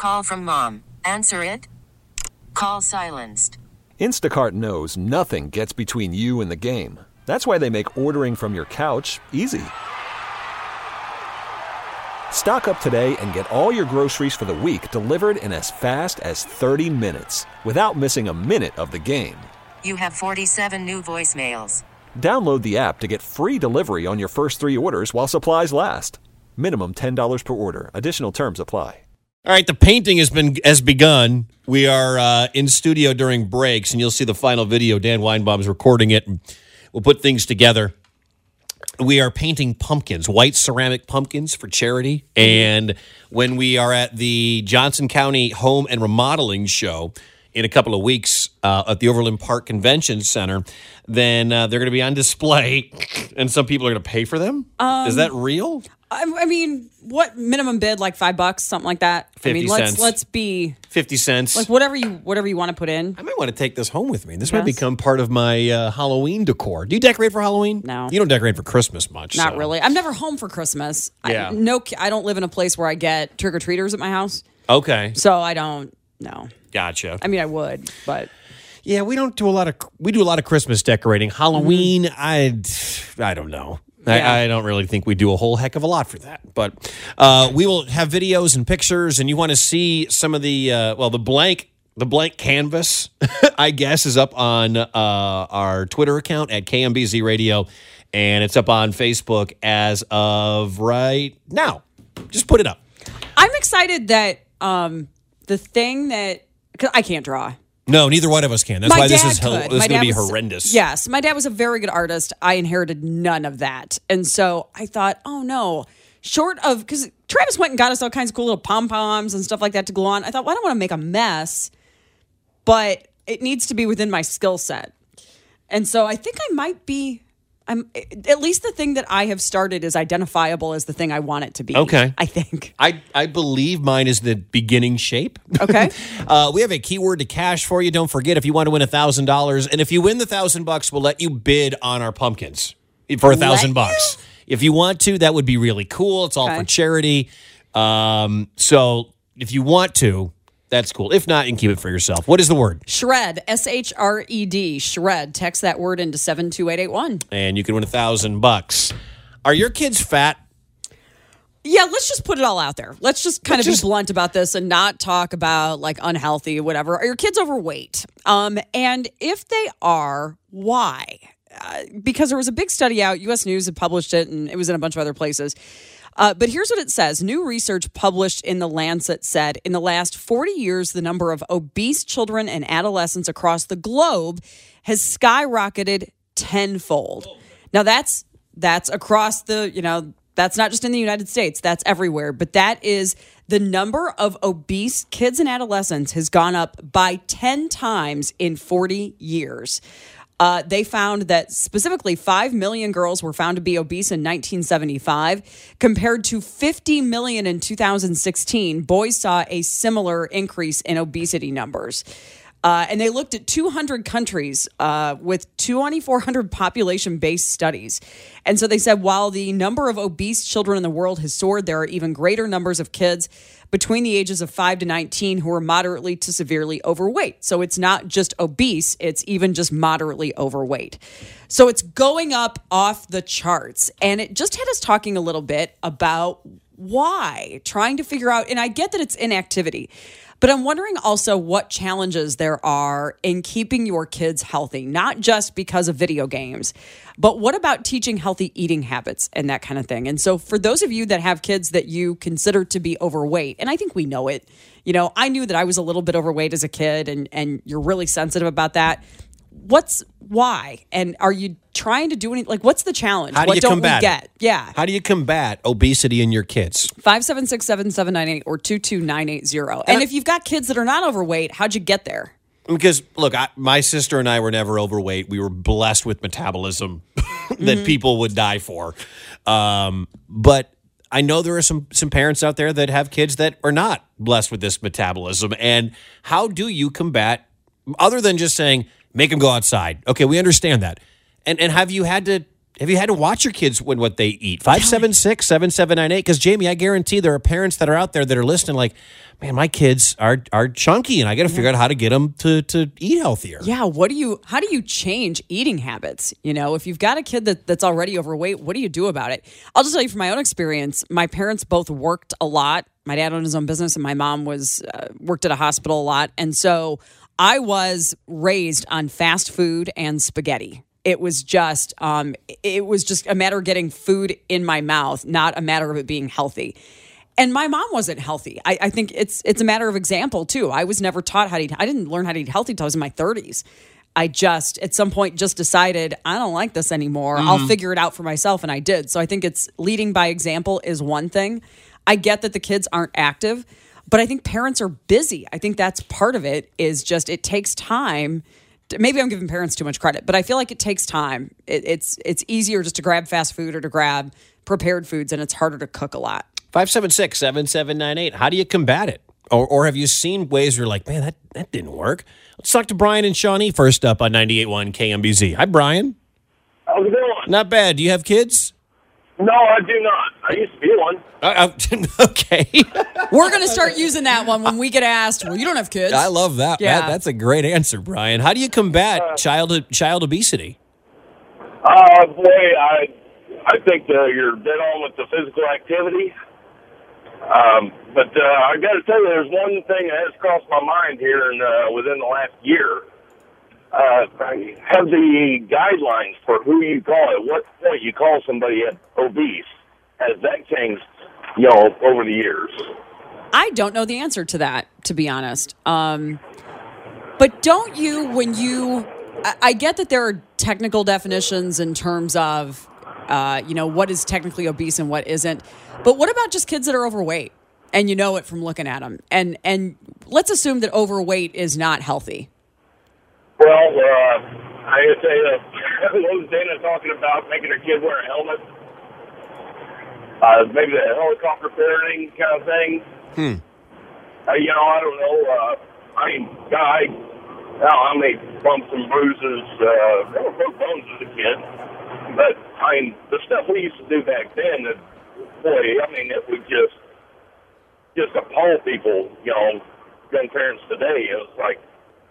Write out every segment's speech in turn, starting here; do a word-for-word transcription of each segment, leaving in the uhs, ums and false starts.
Call from mom. Answer it. Call silenced. Instacart knows nothing gets between you and the game. That's why they make ordering from your couch easy. Stock up today and get all your groceries for the week delivered in as fast as thirty minutes without missing a minute of the game. You have forty-seven new voicemails. Download the app to get free delivery on your first three orders while supplies last. Minimum ten dollars per order. Additional terms apply. All right, the painting has been has begun. We are uh, in studio during breaks, and you'll see the final video. Dan Weinbaum's recording it, and we'll put things together. We are painting pumpkins, white ceramic pumpkins for charity. And when we are at the Johnson County Home and Remodeling Show in a couple of weeks uh, at the Overland Park Convention Center, then uh, they're going to be on display, and some people are going to pay for them. Um, Is that real? I, I mean, what minimum bid? Like five bucks, something like that. Fifty I mean, let's, cents. Let's be fifty cents. Like whatever you whatever you want to put in. I might want to take this home with me. This Yes. might become part of my uh, Halloween decor. Do you decorate for Halloween? No. You don't decorate for Christmas much. Not so. really. I'm never home for Christmas. Yeah. I, no, I don't live in a place where I get trick or treaters at my house, Okay. so I don't. No. Gotcha. I mean, I would, but Yeah, we don't do a lot of we do a lot of Christmas decorating. Halloween, Mm-hmm. I I don't know. Yeah. I, I don't really think we do a whole heck of a lot for that. But uh, we will have videos and pictures, and you want to see some of the uh, well, the blank the blank canvas, I guess, is up on uh, our Twitter account at K M B Z Radio, and it's up on Facebook as of right now. Just put it up. I'm excited that um, the thing that cause I can't draw. No, neither one of us can. That's My why this dad is hel- could. this My is going to dad be was- horrendous. Yes, my dad was a very good artist. I inherited none of that, and so I thought, oh no, short of because Travis went and got us all kinds of cool little pom poms and stuff like that to glue on. I thought, well, I don't want to make a mess, but it needs to be within my skill set, and so I think I might be. I'm at least the thing that I have started is identifiable as the thing I want it to be. Okay. I think. I, I believe mine is the beginning shape. Okay. uh, we have a keyword to cash for you. Don't forget, if you want to win one thousand dollars, and if you win the one thousand bucks, we'll let you bid on our pumpkins for one thousand bucks. If you want to, that would be really cool. It's all Okay. for charity. Um, so if you want to, that's cool. If not, you can keep it for yourself. What is the word? Shred, S H R E D, shred. Text that word into seven two eight eight one. And you can win one thousand bucks. Are your kids fat? Yeah, let's just put it all out there. Let's just kind Let's of just- be blunt about this and not talk about like unhealthy, whatever. Are your kids overweight? Um, and if they are, why? Uh, because there was a big study out, U S News had published it, and it was in a bunch of other places. Uh, but here's what it says. New research published in The Lancet said in the last forty years, the number of obese children and adolescents across the globe has skyrocketed tenfold. Now, that's that's across the, you know, that's not just in the United States. That's everywhere. But that is the number of obese kids and adolescents has gone up by ten times in forty years. Uh, they found that specifically five million girls were found to be obese in nineteen seventy-five. Compared to fifty million in two thousand sixteen, boys saw a similar increase in obesity numbers. Uh, and they looked at two hundred countries uh, with twenty-four hundred population-based studies. And so they said while the number of obese children in the world has soared, there are even greater numbers of kids between the ages of five to nineteen who are moderately to severely overweight. So it's not just obese, it's even just moderately overweight. So it's going up off the charts. And it just had us talking a little bit about why, trying to figure out, and I get that it's inactivity, but I'm wondering also what challenges there are in keeping your kids healthy, not just because of video games, but what about teaching healthy eating habits and that kind of thing? And so for those of you that have kids that you consider to be overweight, and I think we know it, you know, I knew that I was a little bit overweight as a kid, and, and you're really sensitive about that. What's why? And are you trying to do anything? Like, what's the challenge? How do what you don't combat we it? get? Yeah. How do you combat obesity in your kids? five seven six, seven seven nine eight or two two nine eight zero. And if you've got kids that are not overweight, how'd you get there? Because, look, I, my sister and I were never overweight. We were blessed with metabolism that Mm-hmm. people would die for. Um, but I know there are some, some parents out there that have kids that are not blessed with this metabolism. And how do you combat, other than just saying, make them go outside? Okay, we understand that. And and have you had to have you had to watch your kids when what they eat? five seven six, seven seven nine eight. Because, Jamie, I guarantee there are parents that are out there that are listening like, man, my kids are are chunky, and I got to yeah. figure out how to get them to, to eat healthier. Yeah, what do you, how do you change eating habits? You know, if you've got a kid that, that's already overweight, what do you do about it? I'll just tell you from my own experience, my parents both worked a lot. My dad owned his own business, and my mom was uh, worked at a hospital a lot. And so I was raised on fast food and spaghetti. It was just, um, it was just a matter of getting food in my mouth, not a matter of it being healthy. And my mom wasn't healthy. I, I think it's it's a matter of example too. I was never taught how to eat. I didn't learn how to eat healthy until I was in my thirties. I just at some point just decided I don't like this anymore. Mm-hmm. I'll figure it out for myself, and I did. So I think it's leading by example is one thing. I get that the kids aren't active, but I think parents are busy. I think that's part of it. Is just it takes time. Maybe I'm giving parents too much credit, but I feel like it takes time. It, it's it's easier just to grab fast food or to grab prepared foods, and it's harder to cook a lot. five seven six, seven seven nine eight. How do you combat it? Or, or have you seen ways where you're like, man, that, that didn't work? Let's talk to Brian and Shawnee first up on ninety-eight point one K M B Z. Hi, Brian. How's it going? Not bad. Do you have kids? No, I do not. I used to be one. Uh, uh, okay. We're going to start using that one when we get asked, well, you don't have kids. I love that. Yeah. that. That's a great answer, Brian. How do you combat uh, child child obesity? Uh, boy, I I think uh, you're dead on with the physical activity. Um, but uh, I got to tell you, there's one thing that has crossed my mind here in, uh, within the last year. Uh, have the guidelines for who you call at what point you call somebody obese. Has that changed, you know, over the years? I don't know the answer to that, to be honest. Um, but don't you, when you, I, I get that there are technical definitions in terms of, uh, you know, what is technically obese and what isn't. But what about just kids that are overweight and you know it from looking at them? And, and let's assume that overweight is not healthy. Well, uh, I gotta tell you, what was Dana talking about making her kid wear a helmet? Uh, maybe the helicopter parenting kind of thing. Hmm. Uh, you know, I don't know. Uh, I mean, guy, well, I made bumps and bruises. Uh, never broke bones as a kid. But, I mean, the stuff we used to do back then, that, boy, I mean, it would just, just appall people, you know, young parents today. It was like,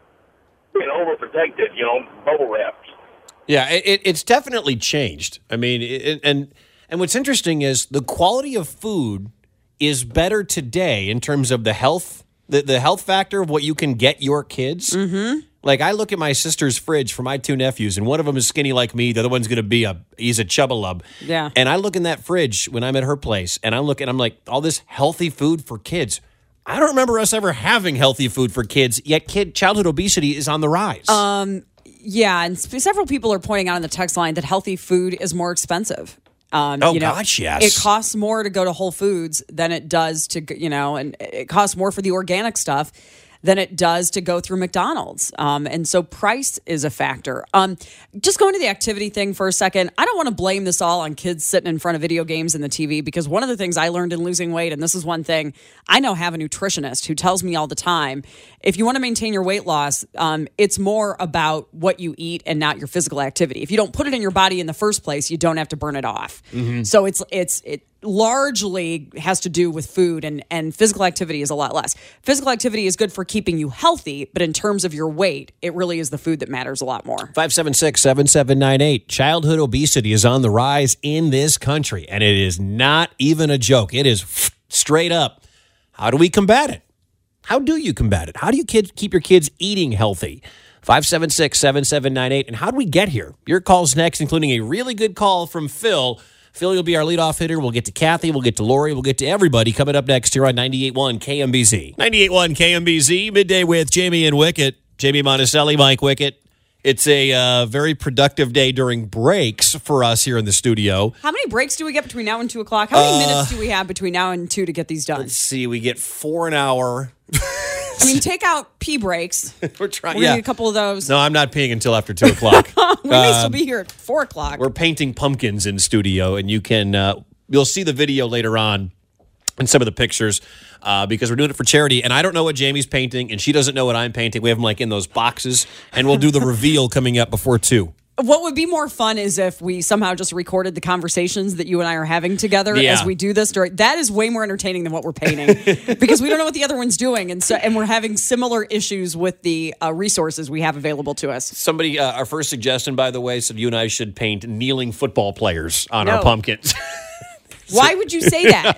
being overprotected, you know, bubble wrapped. Yeah, it, it's definitely changed. I mean, it, and and what's interesting is the quality of food is better today in terms of the health, the, the health factor of what you can get your kids. Mm-hmm. Like, I look at my sister's fridge for my two nephews, and one of them is skinny like me. The other one's going to be a, he's a chubba-lub. Yeah. And I look in that fridge when I'm at her place, and I look and I'm like, all this healthy food for kids. I don't remember us ever having healthy food for kids, yet kid childhood obesity is on the rise. Um, yeah, and several people are pointing out on the text line that healthy food is more expensive. Um, oh, you know, gosh, yes. It costs more to go to Whole Foods than it does to, you know, and it costs more for the organic stuff than it does to go through McDonald's. Um, and so price is a factor. Um, just going to the activity thing for a second, I don't want to blame this all on kids sitting in front of video games and the T V, because one of the things I learned in losing weight, and this is one thing, I now have a nutritionist who tells me all the time, if you want to maintain your weight loss, um, it's more about what you eat and not your physical activity. If you don't put it in your body in the first place, you don't have to burn it off. Mm-hmm. So it's it's it largely has to do with food, and, and physical activity is a lot less. Physical activity is good for keeping you healthy, but in terms of your weight, it really is the food that matters a lot more. five seven six, seven seven nine eight. Childhood obesity is on the rise in this country, and it is not even a joke. It is straight up. How do we combat it? How do you combat it? How do you kids keep your kids eating healthy? five seven six, seven seven nine eight. And how do we get here? Your call's next, including a really good call from Phil. Phil will be our leadoff hitter. We'll get to Kathy. We'll get to Lori. We'll get to everybody coming up next here on ninety-eight point one K M B Z. ninety-eight point one K M B Z, midday with Jamie and Wicket. Jamie Monticelli, Mike Wicket. It's a uh, very productive day during breaks for us here in the studio. How many breaks do we get between now and two o'clock? How many uh, minutes do we have between now and two to get these done? Let's see. We get four an hour. I mean, take out pee breaks. We're trying. We're yeah. gonna get a couple of those. No, I'm not peeing until after two o'clock. we may um, still be here at four o'clock. We're painting pumpkins in studio, and you can uh, you'll see the video later on and some of the pictures uh, because we're doing it for charity. And I don't know what Jamie's painting, and she doesn't know what I'm painting. We have them like in those boxes, and we'll do the reveal coming up before two. What would be more fun is if we somehow just recorded the conversations that you and I are having together Yeah. as we do this. During, that is way more entertaining than what we're painting because we don't know what the other one's doing, and so and we're having similar issues with the uh, resources we have available to us. Somebody, uh, our first suggestion, by the way, said you and I should paint kneeling football players on No. our pumpkins. Why would you say that?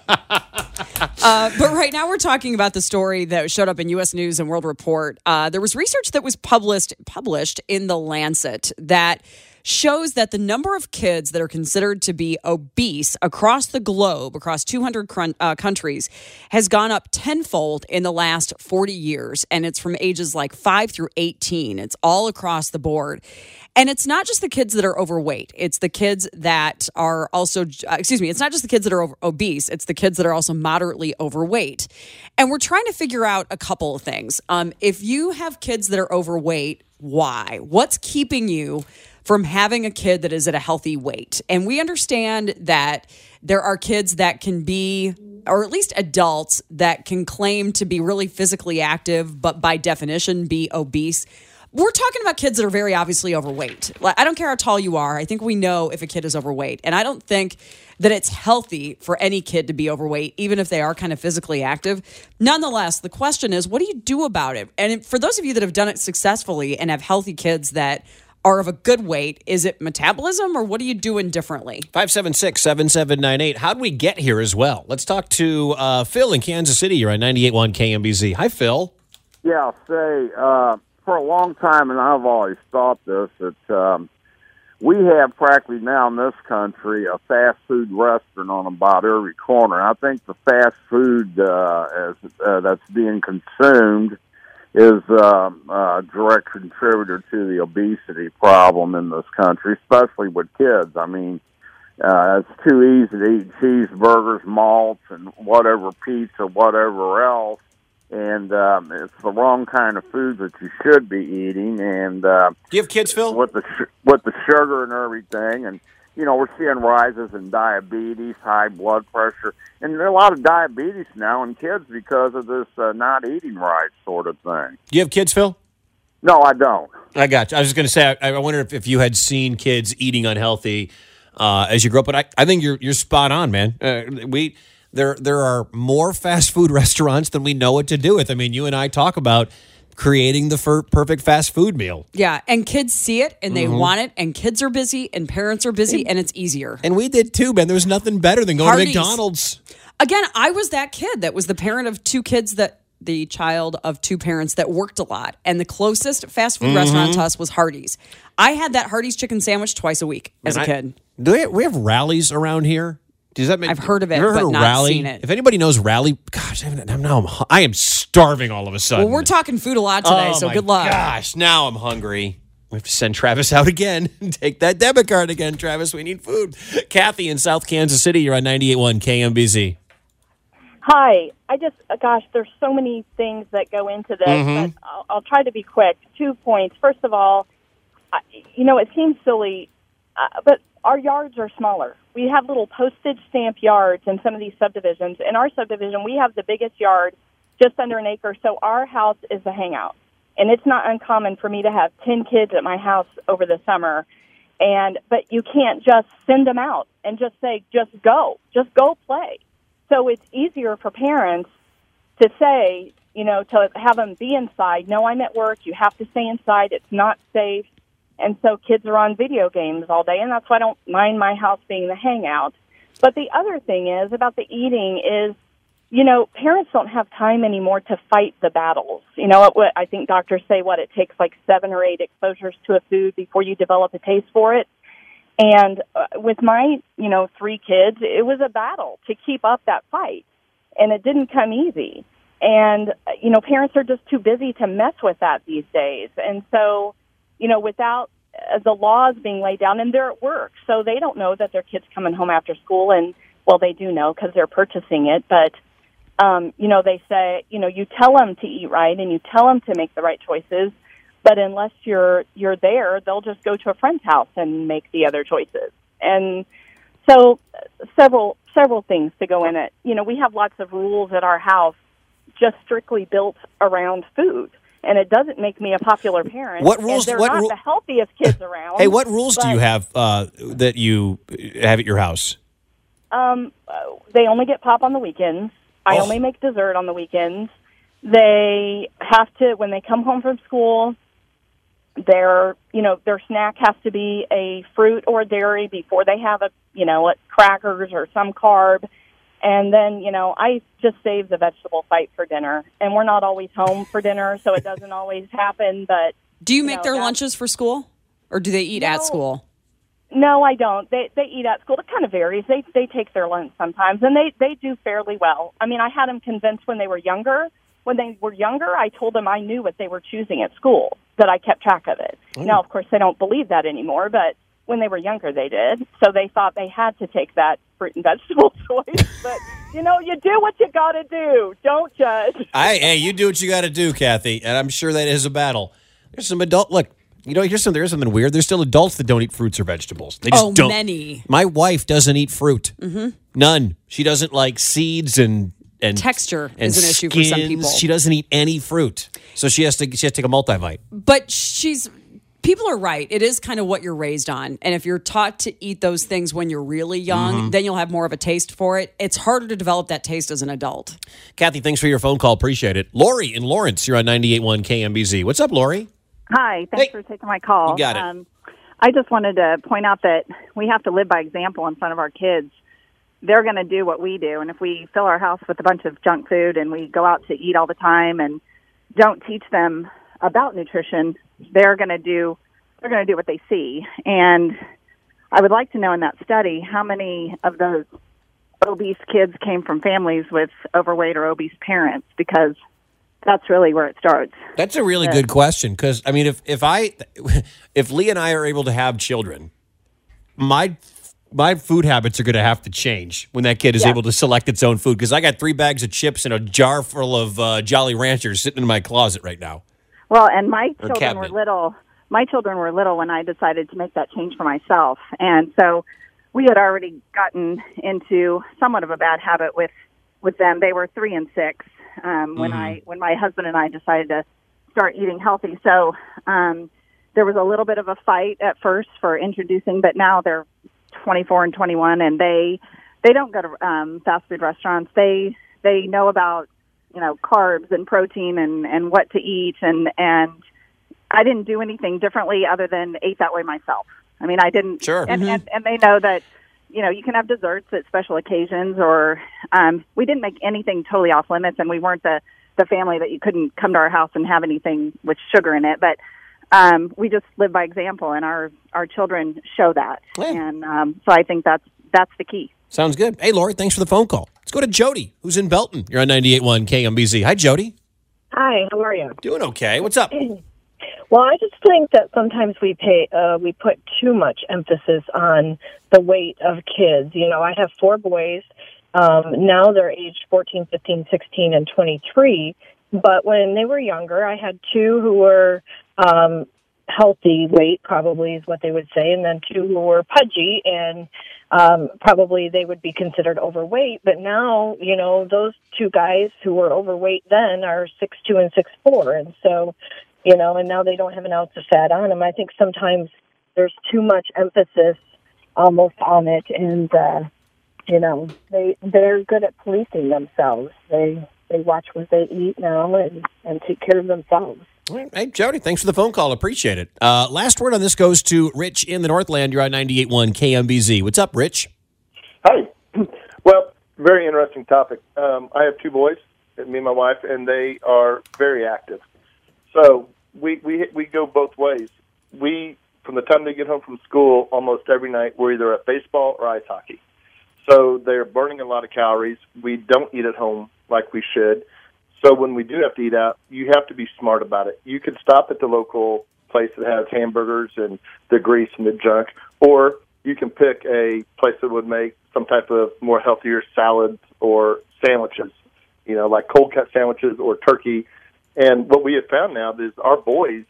uh, but right now we're talking about the story that showed up in U S News and World Report. Uh, there was research that was published published in The Lancet that shows that the number of kids that are considered to be obese across the globe, across two hundred crun- uh, countries, has gone up tenfold in the last forty years. And it's from ages like five through eighteen. It's all across the board. And it's not just the kids that are overweight. It's the kids that are also, uh, excuse me, it's not just the kids that are over- obese. It's the kids that are also moderately overweight. And we're trying to figure out a couple of things. Um, if you have kids that are overweight, why? What's keeping you from having a kid that is at a healthy weight? And we understand that there are kids that can be, or at least adults that can claim to be really physically active, but by definition be obese. We're talking about kids that are very obviously overweight. Like, I don't care how tall you are. I think we know if a kid is overweight. And I don't think that it's healthy for any kid to be overweight, even if they are kind of physically active. Nonetheless, the question is, what do you do about it? And for those of you that have done it successfully and have healthy kids that are of a good weight, is it metabolism or what are you doing differently? five seven six, seven seven nine eight. How'd we get here as well? Let's talk to uh, Phil in Kansas City. You're on ninety-eight point one K M B Z. Hi, Phil. Yeah, I'll say, uh, for a long time, and I've always thought this, that um, we have practically now in this country a fast food restaurant on about every corner. I think the fast food uh, as, uh, that's being consumed is um, a direct contributor to the obesity problem in this country, especially with kids. I mean, uh, it's too easy to eat cheeseburgers, malts, and whatever pizza, whatever else. And um, it's the wrong kind of food that you should be eating. And uh, Do you have kids, Phil? with the sh- with the sugar and everything, and you know we're seeing rises in diabetes, high blood pressure, and there are a lot of diabetes now in kids because of this uh, not eating right sort of thing. Do you have kids, Phil? No, I don't. I got you. I was just going to say, I, I wonder if, if you had seen kids eating unhealthy uh, as you grew up, but I, I think you're you're spot on, man. Uh, we. There there are more fast food restaurants than we know what to do with. I mean, you and I talk about creating the fir- perfect fast food meal. Yeah, and kids see it and they mm-hmm. want it, and kids are busy and parents are busy, and it's easier. And we did too, man. There was nothing better than going Hardee's. to McDonald's. Again, I was that kid that was the parent of two kids that, the child of two parents that worked a lot. And the closest fast food mm-hmm. restaurant to us was Hardee's. I had that Hardee's chicken sandwich twice a week as and a kid. I, do we, we have rallies around here? Does that make, I've heard of it, you ever but heard of not rally? seen it. If anybody knows rally, gosh, I'm now I'm, I am starving all of a sudden. Well, we're talking food a lot today, oh so my good luck. Gosh, now I'm hungry. We have to send Travis out again and take that debit card again, Travis. We need food. Kathy in South Kansas City, you're on ninety-eight point one K M B Z. Hi. I just, gosh, there's so many things that go into this, mm-hmm. but I'll, I'll try to be quick. Two points. First of all, I, you know, it seems silly, uh, but our yards are smaller. We have little postage stamp yards in some of these subdivisions. In our subdivision, we have the biggest yard, just under an acre, so our house is the hangout. And it's not uncommon for me to have ten kids at my house over the summer. And but you can't just send them out and just say, just go. Just go play. So it's easier for parents to say, you know, to have them be inside. No, I'm at work. You have to stay inside. It's not safe. And so kids are on video games all day, and that's why I don't mind my house being the hangout. But the other thing is about the eating is, you know, parents don't have time anymore to fight the battles. You know, it, I think doctors say, what, it takes like seven or eight exposures to a food before you develop a taste for it. And uh, with my, you know, three kids, it was a battle to keep up that fight, and it didn't come easy. And, you know, parents are just too busy to mess with that these days. And so, you know, without uh, the laws being laid down, and they're at work, so they don't know that their kid's coming home after school, and, well, they do know because they're purchasing it, but, um, you know, they say, you know, you tell them to eat right, and you tell them to make the right choices, but unless you're you're there, they'll just go to a friend's house and make the other choices. And so uh, several several things to go in it. You know, we have lots of rules at our house just strictly built around food. and it doesn't make me a popular parent. What rules? And they're what not ru- the healthiest kids around. Hey, what rules do but, you have uh, that you have at your house? Um, uh, they only get pop on the weekends. I Oh. only make dessert on the weekends. They have to, when they come home from school, their, you know, their snack has to be a fruit or dairy before they have a, you know, a crackers or some carb. And then, you know, I just save the vegetable fight for dinner. And we're not always home for dinner, so it doesn't always happen. But Do you make know, their that's- lunches for school, or do they eat No. at school? No, I don't. They they eat at school. It kind of varies. They they take their lunch sometimes, and they they do fairly well. I mean, I had them convinced when they were younger. When they were younger, I told them I knew what they were choosing at school, that I kept track of it. Oh. Now, of course, they don't believe that anymore, but when they were younger, they did. So they thought they had to take that fruit and vegetable choice. But, you know, you do what you got to do. Don't judge. I, hey, you do what you got to do, Kathy, and I'm sure that is a battle. There's some adult look. You know, here's some. There's something weird. There's still adults that don't eat fruits or vegetables. They just Oh, don't. many. My wife doesn't eat fruit. Mm-hmm. None. She doesn't like seeds and and Texture and is an issue for some skins. people. She doesn't eat any fruit, so she has to she has to take a multivite. But she's people are right. It is kind of what you're raised on. And if you're taught to eat those things when you're really young, Mm-hmm. then you'll have more of a taste for it. It's harder to develop that taste as an adult. Kathy, thanks for your phone call. Appreciate it. Lori in Lawrence, you're on ninety-eight point one K M B Z. What's up, Lori? Hi, thanks Hey. for taking my call. You got it. Um, I just wanted to point out that we have to live by example in front of our kids. They're going to do what we do, and if we fill our house with a bunch of junk food and we go out to eat all the time and don't teach them about nutrition, they're going to do they're going to do what they see. And I would like to know in that study how many of those obese kids came from families with overweight or obese parents, because that's really where it starts. That's a really good question, because I mean, if if I if Lee and I are able to have children, my my food habits are going to have to change when that kid is Yeah. able to select its own food. Because I got three bags of chips and a jar full of uh, Jolly Ranchers sitting in my closet right now. Well, and my Or children were cabinet. little. My children were little when I decided to make that change for myself, and so we had already gotten into somewhat of a bad habit with with them. They were three and six um, when I when my husband and I decided to start eating healthy. So um, there was a little bit of a fight at first for introducing, but now they're twenty-four and twenty-one, and they they don't go to um, fast food restaurants. They they know about you know carbs and protein and, and what to eat, and and I didn't do anything differently other than ate that way myself. I mean, I didn't. Sure. And, and, and they know that, you know, you can have desserts at special occasions, or um, we didn't make anything totally off limits, and we weren't the, the family that you couldn't come to our house and have anything with sugar in it. But um, we just live by example, and our, our children show that. Yeah. And um, so I think that's that's the key. Sounds good. Hey, Lori, thanks for the phone call. Let's go to Jody, who's in Belton. You're on ninety-eight point one K M B Z. Hi, Jody. Hi, how are you? Doing okay. What's up? Well, I just think that sometimes we pay uh, we put too much emphasis on the weight of kids. You know, I have four boys. Um, now they're aged fourteen, fifteen, sixteen, and twenty-three. But when they were younger, I had two who were um, healthy weight, probably is what they would say, and then two who were pudgy, and um, probably they would be considered overweight. But now, you know, those two guys who were overweight then are six two and six four, and so, you know, and now they don't have an ounce of fat on them. I think sometimes there's too much emphasis almost on it, and uh, you know, they they're good at policing themselves. They they watch what they eat now and, and take care of themselves. Hey, Jody, thanks for the phone call. Appreciate it. Uh, last word on this goes to Rich in the Northland. You're on ninety-eight point one K M B Z. What's up, Rich? Hi. Well, very interesting topic. Um, I have two boys, me and my wife, and they are very active. So we, we we go both ways. We, from the time they get home from school, almost every night, we're either at baseball or ice hockey. So they're burning a lot of calories. We don't eat at home like we should. So when we do have to eat out, you have to be smart about it. You can stop at the local place that has hamburgers and the grease and the junk, or you can pick a place that would make some type of more healthier salads or sandwiches, you know, like cold cut sandwiches or turkey. And what we have found now is our boys,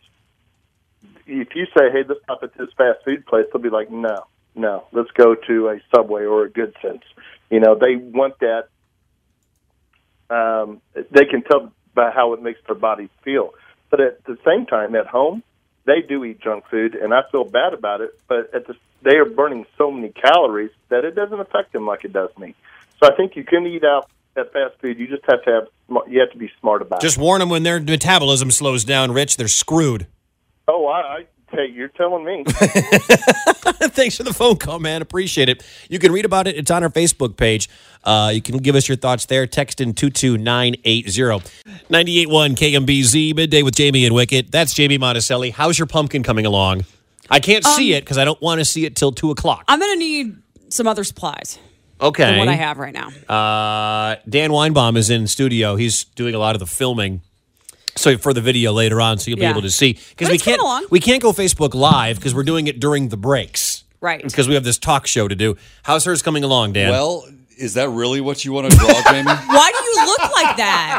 if you say, hey, let's stop at this fast food place, they'll be like, no, no, let's go to a Subway or a Good Sense. You know, they want that. Um, they can tell by how it makes their body feel. But at the same time, at home, they do eat junk food, and I feel bad about it. But at the, they are burning so many calories that it doesn't affect them like it does me. So I think you can eat out at fast food. You just have to have you have to be smart about Just it. warn them when their metabolism slows down, Rich. They're screwed. Oh, I, I hey, you're telling me. Thanks for the phone call, man. Appreciate it. You can read about it. It's on our Facebook page. Uh, you can give us your thoughts there. Text in two two nine eight zero. ninety-eight point one K M B Z, midday with Jamie and Wicket. That's Jamie Monticelli. How's your pumpkin coming along? I can't Um, see it because I don't want to see it till two o'clock. I'm going to need some other supplies Okay. than what I have right now. Uh, Dan Weinbaum is in studio. He's doing a lot of the filming. So for the video later on, so you'll Yeah. be able to see because But we it's coming can't along. we can't go Facebook Live because we're doing it during the breaks, Right. Because we have this talk show to do. How's hers coming along, Dan? Well, is that really what you want to draw, Jamie? Why do you look like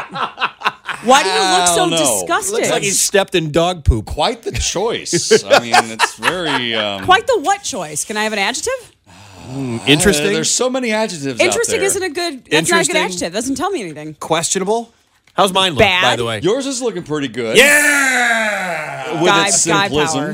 that? Why do you look I so don't know. disgusted? looks like he stepped in dog poop. Quite the choice. I mean, it's very um, Quite the what choice? Can I have an adjective? Interesting. Uh, there's so many adjectives. Interesting out there. isn't a good. That's not a good Interesting. adjective. Doesn't tell me anything. Questionable. How's mine look, Bad. by the way? Yours is looking pretty good. Yeah. With Guy, its guy simplism.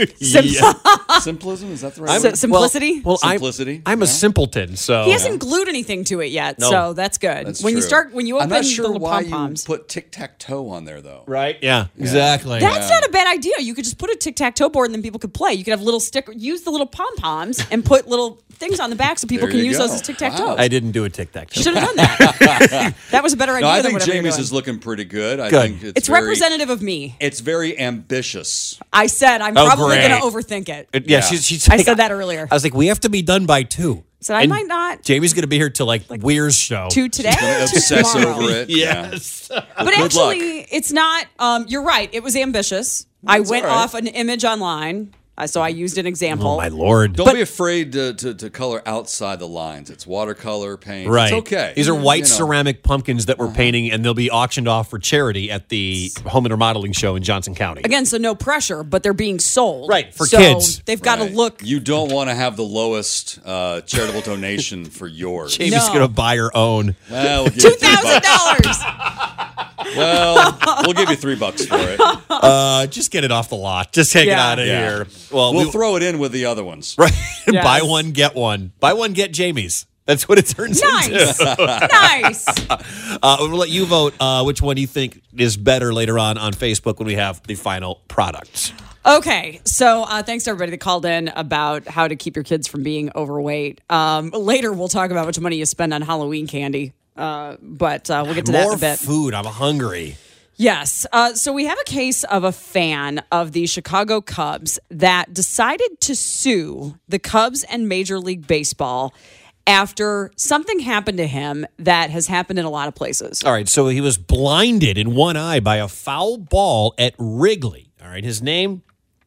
power. Sim- Simplism, is that the right I'm- word? Sim- Simplicity? Well, well Simplicity, I'm, I'm a yeah. simpleton, so He hasn't glued anything to it yet, No. so that's good. That's when you true. start, when you open I'm not sure the little why pom poms, you put tic-tac-toe on there, though. right. Yeah, exactly. that's not a bad idea. You could just put a tic tac toe board and then people could play. You could have little sticker, use the little pom poms and put little things on the back so people There can you use go. those as tic tac toes. Wow. I didn't do a tic tac toe. You should have done that. That was a better idea No, I than think whatever you're Jamie's doing. is looking pretty good. I Good. think it's, It's very, representative of me. It's very ambitious. I said I'm Oh, probably great. going to overthink it. Uh, yeah, Yeah. she's, she's I like- said that earlier. I was like, we have to be done by two. So I And might not Jamie's going to be here till like, Weir's show. to today or to Obsess tomorrow. over it. Yes. But Good actually, it's not. Um, you're right. It was ambitious. I went all right. off an image online, uh, so I used an example. Oh, my Lord. Don't But- be afraid to, to, to color outside the lines. It's watercolor paint. Right. It's okay. These are white You know. ceramic pumpkins that we're painting, and they'll be auctioned off for charity at the Home and Remodeling Show in Johnson County. Again, so no pressure, but they're being sold. Right, for so kids. They've got to Right. look. You don't want to have the lowest uh, charitable donation for yours. Jamie's No. going to buy her own. Well, we'll give Two you three thousand bucks. dollars. Well, we'll give you three bucks for it. Uh, just get it off the lot. Just take it Yeah. out of Yeah. here. Well, We'll we- throw it in with the other ones. right. Yes. Buy one, get one. Buy one, get Jamie's. That's what it turns into. Nice, nice. Uh, we'll let you vote uh, which one you think is better later on on Facebook when we have the final product. Okay, so uh, thanks to everybody that called in about how to keep your kids from being overweight. Um, later, we'll talk about how much money you spend on Halloween candy, uh, but uh, we'll get to that More in a bit. food. I'm hungry. Yes. Uh, so we have a case of a fan of the Chicago Cubs that decided to sue the Cubs and Major League Baseball after something happened to him that has happened in a lot of places. All right, so he was blinded in one eye by a foul ball at Wrigley. All right, his name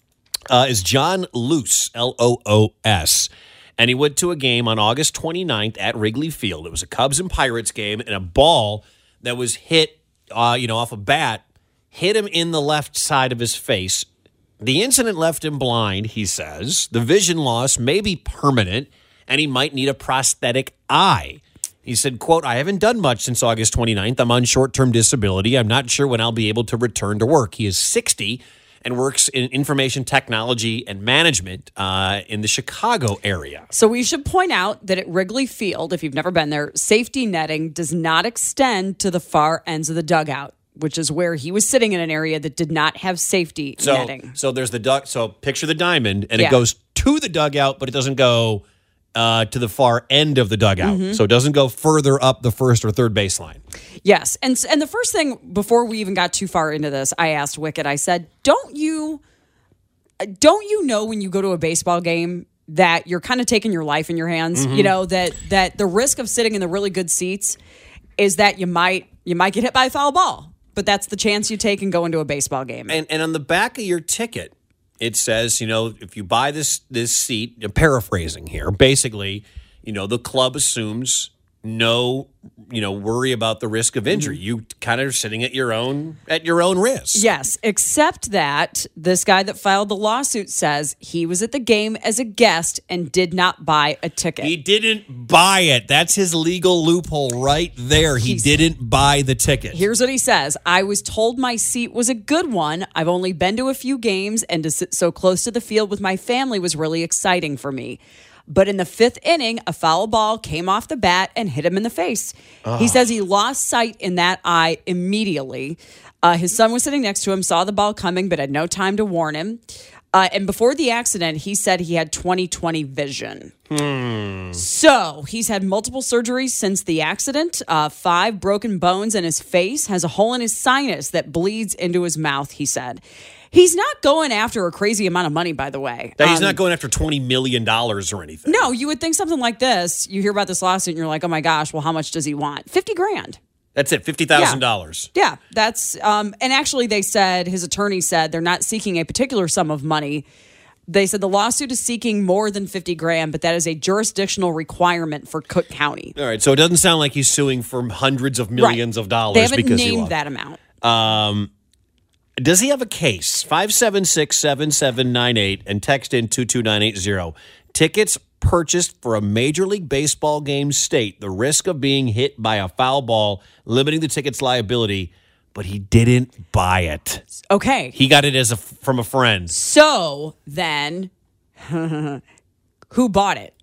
uh, is John Loos, L O O S. And he went to a game on August twenty-ninth at Wrigley Field. It was a Cubs and Pirates game, and a ball that was hit, uh, you know, off a bat, hit him in the left side of his face. The incident left him blind, he says. The vision loss may be permanent, and he might need a prosthetic eye. He said, quote, I haven't done much since August twenty-ninth. I'm on short-term disability. I'm not sure when I'll be able to return to work. He is sixty and works in information technology and management uh, in the Chicago area. So we should point out that at Wrigley Field, if you've never been there, safety netting does not extend to the far ends of the dugout, which is where he was sitting in an area that did not have safety So, netting. so there's the duck. So picture the diamond, and Yeah. it goes to the dugout, but it doesn't go uh, to the far end of the dugout. Mm-hmm. So it doesn't go further up the first or third baseline. Yes. And and the first thing, before we even got too far into this, I asked Wicket, I said, don't you, don't you know when you go to a baseball game that you're kind of taking your life in your hands? Mm-hmm. You know, that that the risk of sitting in the really good seats is that you might you might get hit by a foul ball. But that's the chance you take and go into a baseball game. And and on the back of your ticket, it says, you know, if you buy this this seat, I'm paraphrasing here, basically, you know, the club assumes no, you know, worry about the risk of injury. Mm-hmm. You kind of are sitting at your own at your own risk. Yes, except that this guy that filed the lawsuit says he was at the game as a guest and did not buy a ticket. He didn't buy it. That's his legal loophole right there. He He's, didn't buy the ticket. Here's what he says. I was told my seat was a good one. I've only been to a few games, and to sit so close to the field with my family was really exciting for me. But in the fifth inning, a foul ball came off the bat and hit him in the face. Oh. He says he lost sight in that eye immediately. Uh, his son was sitting next to him, saw the ball coming, but had no time to warn him. Uh, and before the accident, he said he had twenty twenty vision. Hmm. So he's had multiple surgeries since the accident, uh, five broken bones in his face, has a hole in his sinus that bleeds into his mouth, he said. He's not going after a crazy amount of money, by the way. He's um, not going after twenty million dollars or anything. No, you would think something like this. You hear about this lawsuit and you're like, oh my gosh, well, how much does he want? fifty grand. That's it, fifty thousand dollars. Yeah. yeah, that's, um, and actually they said, his attorney said they're not seeking a particular sum of money. They said the lawsuit is seeking more than fifty grand, but that is a jurisdictional requirement for Cook County. All right, so it doesn't sound like he's suing for hundreds of millions right. of dollars. They haven't because named that amount. Um, Does he have a case? five seven six, seven seven nine eight and text in two two nine eight zero. Tickets purchased for a Major League Baseball game state the risk of being hit by a foul ball, limiting the ticket's liability, but he didn't buy it. Okay. He got it as a from a friend. So then, who bought it?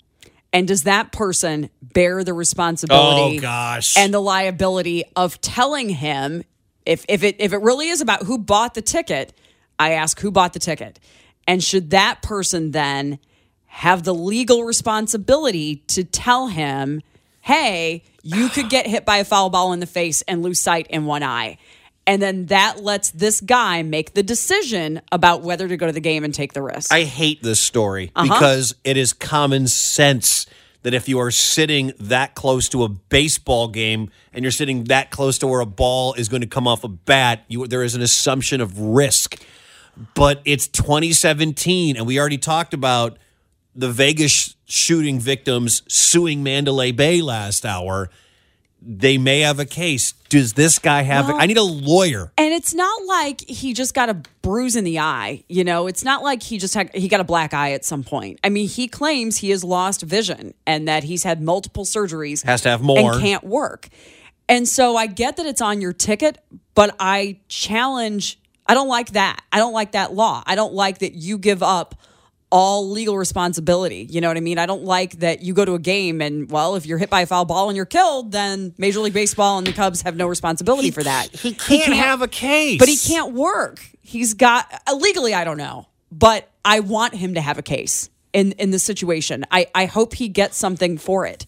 And does that person bear the responsibility oh, gosh. and the liability of telling him, if if it if it really is about who bought the ticket, I ask who bought the ticket. And should that person then have the legal responsibility to tell him, hey, you could get hit by a foul ball in the face and lose sight in one eye. And then that lets this guy make the decision about whether to go to the game and take the risk. I hate this story uh-huh. because it is common sense that if you are sitting that close to a baseball game and you're sitting that close to where a ball is going to come off a bat, you, there is an assumption of risk. But it's twenty seventeen, and we already talked about the Vegas shooting victims suing Mandalay Bay last hour. They may have a case. Does this guy have well, it? I need a lawyer. And it's not like he just got a bruise in the eye. You know, it's not like he just had, he got a black eye at some point. I mean, he claims he has lost vision and that he's had multiple surgeries. Has to have more. And can't work. And so I get that it's on your ticket, but I challenge, I don't like that. I don't like that law. I don't like that you give up all legal responsibility. You know what I mean? I don't like that you go to a game and, well, if you're hit by a foul ball and you're killed, then Major League Baseball and the Cubs have no responsibility he, for that. He can't, he can't have a case. But he can't work. He's got, uh, legally, I don't know. But I want him to have a case in, in this situation. I, I hope he gets something for it.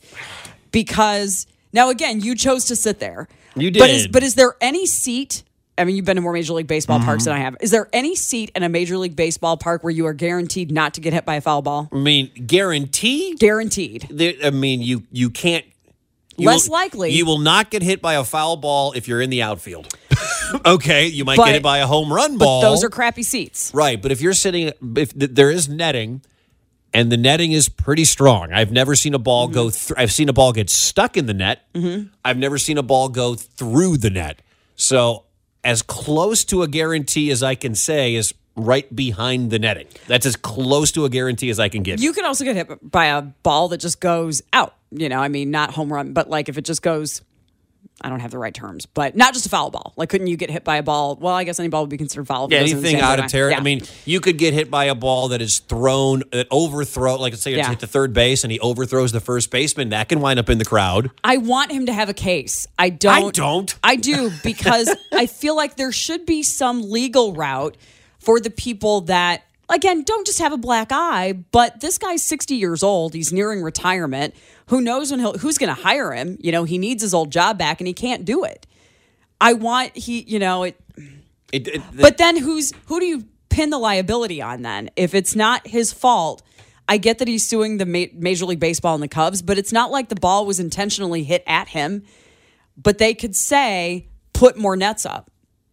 Because, now again, you chose to sit there. You did. But is, but is there any seat... I mean, you've been to more Major League Baseball mm-hmm. parks than I have. Is there any seat in a Major League Baseball park where you are guaranteed not to get hit by a foul ball? I mean, guaranteed? Guaranteed. There, I mean, you you can't... You Less will, likely. You will not get hit by a foul ball if you're in the outfield. Okay, you might but, get hit by a home run ball. But those are crappy seats. Right, but if you're sitting... If there is netting, and the netting is pretty strong. I've never seen a ball mm-hmm. go... Th- I've seen a ball get stuck in the net. Mm-hmm. I've never seen a ball go through the net. So... as close to a guarantee as I can say is right behind the netting. That's as close to a guarantee as I can give. You can also get hit by a ball that just goes out. You know, I mean, not home run, but like if it just goes, I don't have the right terms, but not just a foul ball. Like, couldn't you get hit by a ball? Well, I guess any ball would be considered foul. Yeah, anything out of territory. Yeah. I mean, you could get hit by a ball that is thrown, that overthrow, like let's say it's yeah. hit the third base and he overthrows the first baseman. That can wind up in the crowd. I want him to have a case. I don't. I don't. I do because I feel like there should be some legal route for the people that, again, don't just have a black eye, but this guy's sixty years old. He's nearing retirement. Who knows when he'll, who's going to hire him? You know, he needs his old job back and he can't do it. I want, he, you know, it, it, it the, but then who's, who do you pin the liability on then? If it's not his fault, I get that he's suing the Ma- Major League Baseball and the Cubs, but it's not like the ball was intentionally hit at him, but they could say, put more nets up.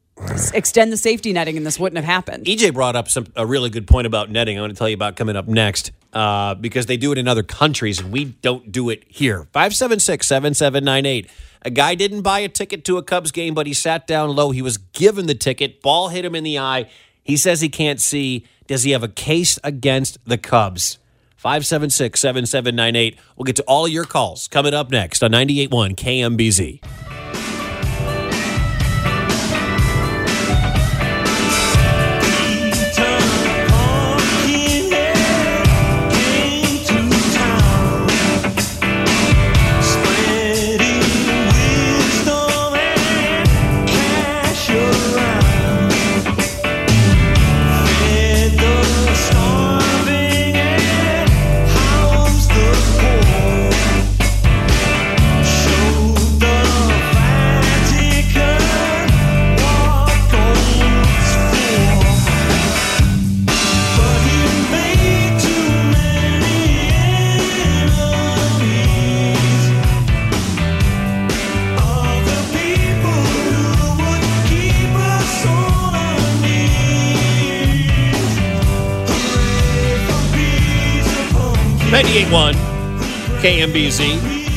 Extend the safety netting and this wouldn't have happened. E J brought up some a really good point about netting. I want to tell you about coming up next. uh, because they do it in other countries and we don't do it here. five seven six, seven seven nine eight. A guy didn't buy a ticket to a Cubs game, but he sat down low. He was given the ticket. Ball hit him in the eye. He says he can't see. Does he have a case against the Cubs? five seven six, seven seven nine eight. We'll get to all of your calls coming up next on ninety-eight point one K M B Z. ninety-eight point one K M B Z.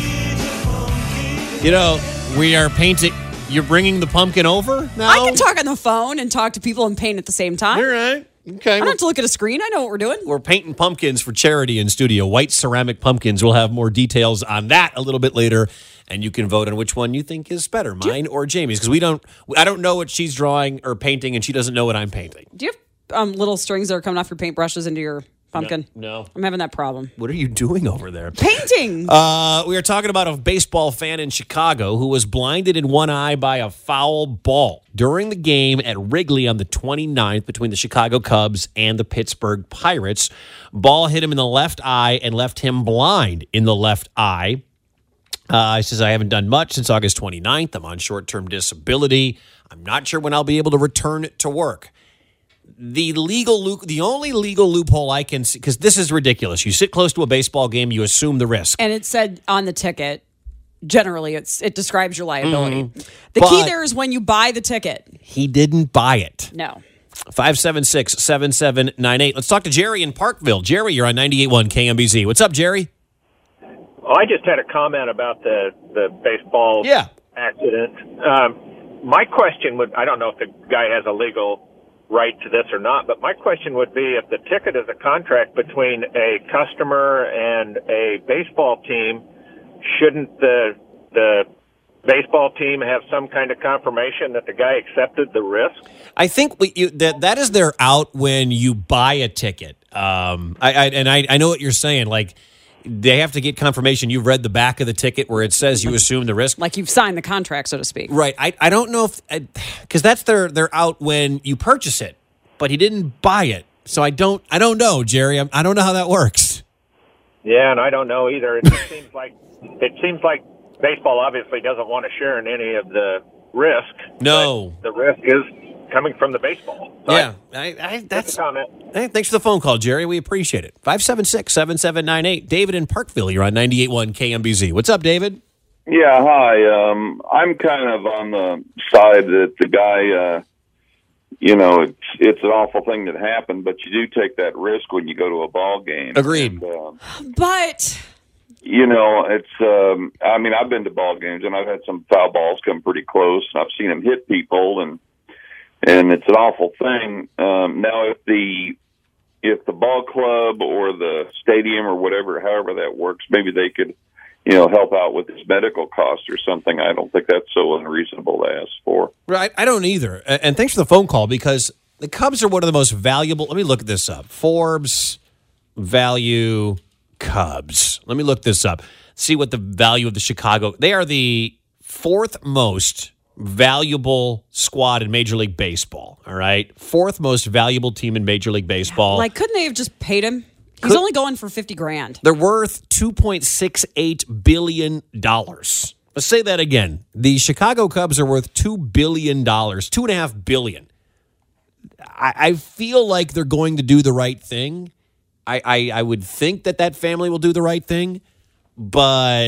You know, we are painting. You're bringing the pumpkin over now? I can talk on the phone and talk to people and paint at the same time. All right. Okay. I don't have to look at a screen. I know what we're doing. We're painting pumpkins for charity in studio. White ceramic pumpkins. We'll have more details on that a little bit later, and you can vote on which one you think is better, mine or Jamie's, because we don't. I don't know what she's drawing or painting, and she doesn't know what I'm painting. Do you have um, little strings that are coming off your paintbrushes into your pumpkin? No, no. I'm having that problem. What are you doing over there? Painting. Uh, we are talking about a baseball fan in Chicago who was blinded in one eye by a foul ball during the game at Wrigley on the twenty-ninth between the Chicago Cubs and the Pittsburgh Pirates. Ball hit him in the left eye and left him blind in the left eye. Uh, he says, I haven't done much since August twenty-ninth. I'm on short-term disability. I'm not sure when I'll be able to return to work. The legal loop, the only legal loophole I can see, because this is ridiculous. You sit close to a baseball game, you assume the risk. And it said on the ticket, generally, it's it describes your liability. Mm-hmm. The But key there is when you buy the ticket. He didn't buy it. No. five seven six, seven seven nine eight. Let's talk to Jerry in Parkville. Jerry, you're on ninety-eight point one K M B Z. What's up, Jerry? Well, I just had a comment about the, the baseball yeah. accident. Um, my question would, I don't know if the guy has a legal right to this or not, but my question would be if the ticket is a contract between a customer and a baseball team, shouldn't the the baseball team have some kind of confirmation that the guy accepted the risk? I think we, you, that that is their out when you buy a ticket. Um, I, I and I, I know what you're saying. Like, they have to get confirmation you've read the back of the ticket where it says you assume the risk. Like you've signed the contract, so to speak. Right. I, I don't know if because that's their they're out when you purchase it, but he didn't buy it. So I don't I don't know, Jerry. I, I don't know how that works. Yeah, and I don't know either. It just seems like it seems like baseball obviously doesn't want to share in any of the risk. No. The risk is coming from the baseball. So yeah. I, I, I, that's a comment. Hey, thanks for the phone call, Jerry. We appreciate it. five seven six, seven seven nine eight. David in Parkville, you're on ninety-eight point one K M B Z. What's up, David? Yeah, hi. Um, I'm kind of on the side that the guy, uh, you know, it's it's an awful thing that happened, but you do take that risk when you go to a ball game. Agreed. And, uh, but... You know, it's, um, I mean, I've been to ball games, and I've had some foul balls come pretty close, and I've seen them hit people, and and it's an awful thing. Um, now, if the if the ball club or the stadium or whatever, however that works, maybe they could, you know, help out with his medical costs or something. I don't think that's so unreasonable to ask for. Right, I don't either. And thanks for the phone call, because the Cubs are one of the most valuable. Let me look this up. Forbes value Cubs. Let me look this up. See what the value of the Chicago. They are the fourth most valuable squad in Major League Baseball. All right, fourth most valuable team in Major League Baseball. Like, couldn't they have just paid him? He's Could, only going for fifty grand. They're worth two point six eight billion dollars. Let's say that again. The Chicago Cubs are worth two billion dollars, two and a half billion. I, I feel like they're going to do the right thing. I, I, I would think that that family will do the right thing, but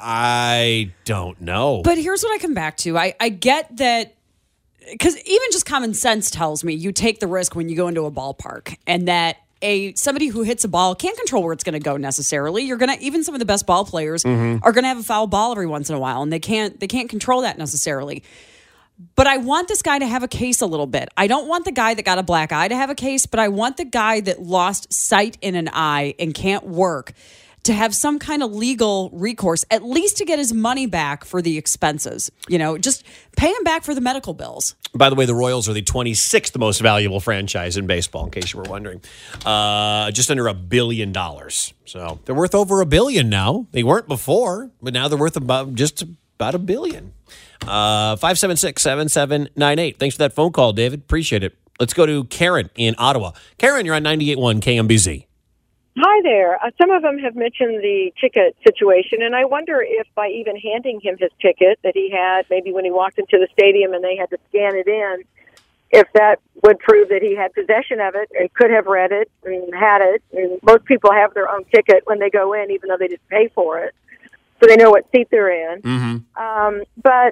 I don't know. But here's what I come back to. I, I get that, because even just common sense tells me you take the risk when you go into a ballpark, and that a somebody who hits a ball can't control where it's going to go necessarily. You're going to even some of the best ball players Mhm. are going to have a foul ball every once in a while, and they can't they can't control that necessarily. But I want this guy to have a case a little bit. I don't want the guy that got a black eye to have a case, but I want the guy that lost sight in an eye and can't work to have some kind of legal recourse, at least to get his money back for the expenses. You know, just pay him back for the medical bills. By the way, the Royals are the twenty-sixth most valuable franchise in baseball, in case you were wondering. Uh, just under a billion dollars. So they're worth over a billion now. They weren't before, but now they're worth about just about a billion. Uh, five seven six, seven seven nine eight. Thanks for that phone call, David. Appreciate it. Let's go to Karen in Ottawa. Karen, you're on ninety-eight point one K M B Z. Hi there. Uh, some of them have mentioned the ticket situation, and I wonder if by even handing him his ticket that he had, maybe when he walked into the stadium and they had to scan it in, if that would prove that he had possession of it, or could have read it, and had it. And most people have their own ticket when they go in, even though they didn't pay for it, so they know what seat they're in. Mm-hmm. Um, but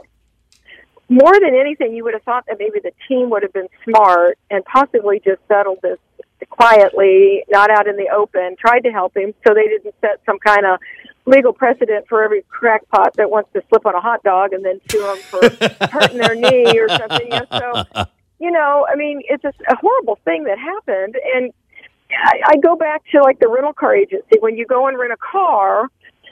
more than anything, you would have thought that maybe the team would have been smart and possibly just settled this quietly, not out in the open, tried to help him so they didn't set some kind of legal precedent for every crackpot that wants to slip on a hot dog and then sue them for hurting their knee or something. Yeah, so, you know, I mean, it's a, a horrible thing that happened. And I, I go back to, like, the rental car agency. When you go and rent a car,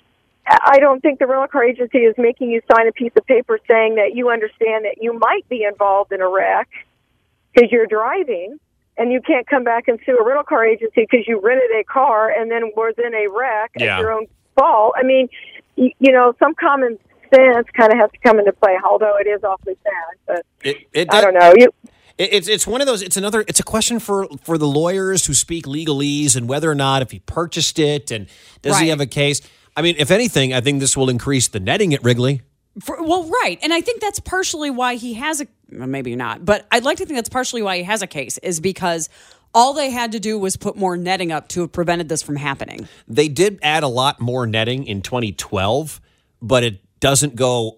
I don't think the rental car agency is making you sign a piece of paper saying that you understand that you might be involved in a wreck because you're driving. And you can't come back and sue a rental car agency because you rented a car and then was in a wreck Yeah. at your own fault. I mean, you, you know, some common sense kind of has to come into play, although it is awfully sad. But It, it I don't know. You, It- It's it's one of those. It's another. It's a question for for the lawyers who speak legalese and whether or not if he purchased it and does he Right. have a case. I mean, if anything, I think this will increase the netting at Wrigley. For, well, right. And I think that's partially why he has a, well, maybe not, but I'd like to think that's partially why he has a case, is because all they had to do was put more netting up to have prevented this from happening. They did add a lot more netting in twenty twelve, but it doesn't go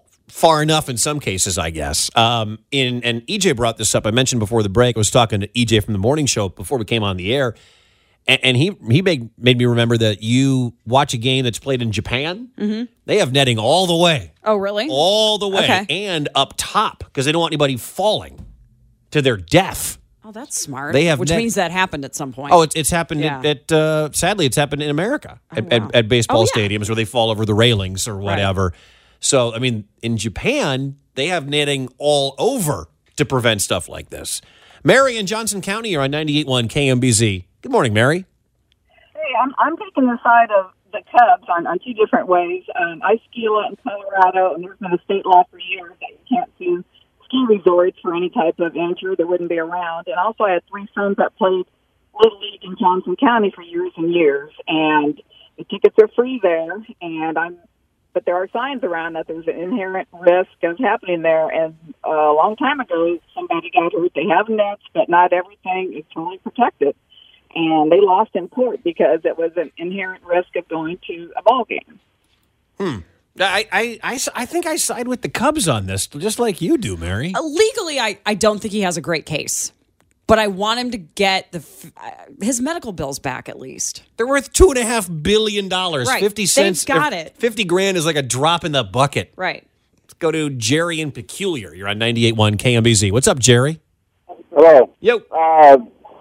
far enough in some cases, I guess. Um, in and E J brought this up. I mentioned before the break. I was talking to E J from the morning show before we came on the air, and, and he he made made me remember that you watch a game that's played in Japan. Mm-hmm. They have netting all the way, Oh, really? all the way, Okay. and up top because they don't want anybody falling to their death. Oh, that's smart. They have Which net- means that happened at some point. Oh, it's, it's happened Yeah. at, at uh, sadly, it's happened in America at, at, at baseball Oh, yeah. stadiums where they fall over the railings or whatever. So, I mean, in Japan, they have netting all over to prevent stuff like this. Mary in Johnson County, you're on ninety-eight point one K M B Z. Good morning, Mary. Hey, I'm I'm taking the side of the Cubs on, on two different ways. Um, I ski a lot in Colorado, and there's been a state law for years that you can't sue ski resorts for any type of injury that wouldn't be around. And also, I had three sons that played Little League in Johnson County for years and years, and the tickets are free there. And I'm, but there are signs around that there's an inherent risk of happening there. And uh, a long time ago, somebody got hurt. They have nets, but not everything is totally protected. And they lost in court because it was an inherent risk of going to a ball game. Hmm. I, I, I, I think I side with the Cubs on this, just like you do, Mary. Uh, legally, I, I don't think he has a great case. But I want him to get the f- uh, his medical bills back at least. They're worth two and a half billion dollars. Right. Fifty They've cents. got or it. Fifty grand is like a drop in the bucket. Right. Let's go to Jerry in Peculiar. You're on ninety-eight point one K M B Z. What's up, Jerry? Hello. Yo. Uh,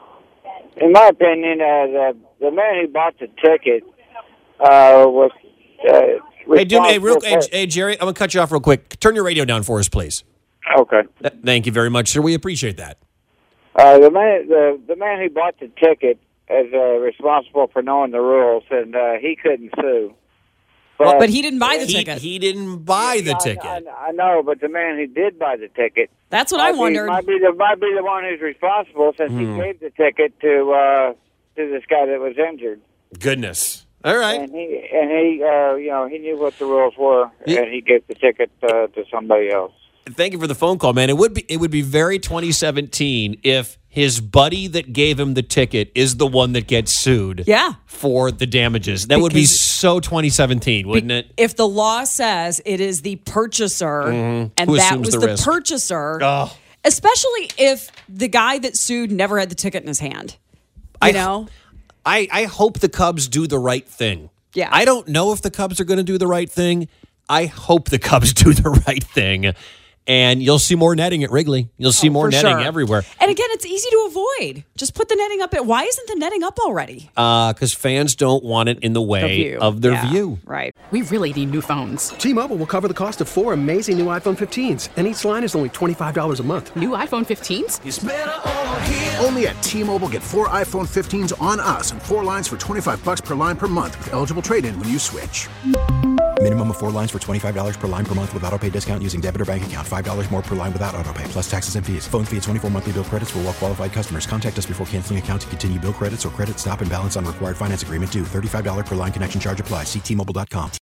in my opinion, uh, the the man who bought the ticket uh, was. Uh, Hey, do me, hey, real, responsible hey, hey, Jerry, I'm going to cut you off real quick. Turn your radio down for us, please. for- okay. Th- Thank you very much, sir. We appreciate that. Uh, the man, the the man who bought the ticket is uh, responsible for knowing the rules, and uh, he couldn't sue. Well, but he didn't buy the he, ticket. He didn't buy the I- ticket. I, I know, but the man who did buy the ticket. That's what might I be- wondered. Might be the might be the one who's responsible since Hmm. he gave the ticket to uh, to this guy that was injured. Goodness. All right. And he and he uh, you know he knew what the rules were, and he gave the ticket uh, to somebody else. Thank you for the phone call, man. It would be it would be very twenty seventeen if his buddy that gave him the ticket is the one that gets sued. Yeah. For the damages. That would be Because- so twenty seventeen, wouldn't it? If the law says it is the purchaser Mhm. and Who that assumes was the the, risk. purchaser, Oh. especially if the guy that sued never had the ticket in his hand. You know? I, I hope the Cubs do the right thing. Yeah. I don't know if the Cubs are going to do the right thing. I hope the Cubs do the right thing. And you'll see more netting at Wrigley. You'll see Oh, more for netting sure. everywhere. And again, it's easy to avoid. Just put the netting up. At, why isn't the netting up already? Because uh, fans don't want it in the way The of their yeah, view. Right. We really need new phones. T-Mobile will cover the cost of four amazing new iPhone fifteens, and each line is only twenty-five dollars a month. New iPhone fifteens? It's better over here. Only at T-Mobile, get four iPhone fifteens on us and four lines for twenty-five bucks per line per month with eligible trade-in when you switch. Minimum of four lines for twenty-five dollars per line per month with autopay discount using debit or bank account. five dollars more per line without autopay, plus taxes and fees. Phone fee at twenty-four monthly bill credits for well-qualified customers. Contact us before canceling account to continue bill credits or credit stop and balance on required finance agreement due. thirty-five dollars per line connection charge applies. See T Mobile dot com.